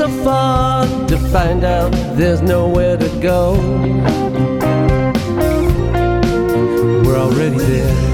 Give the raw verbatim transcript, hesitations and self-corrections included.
so far to find out there's nowhere to go. We're already there.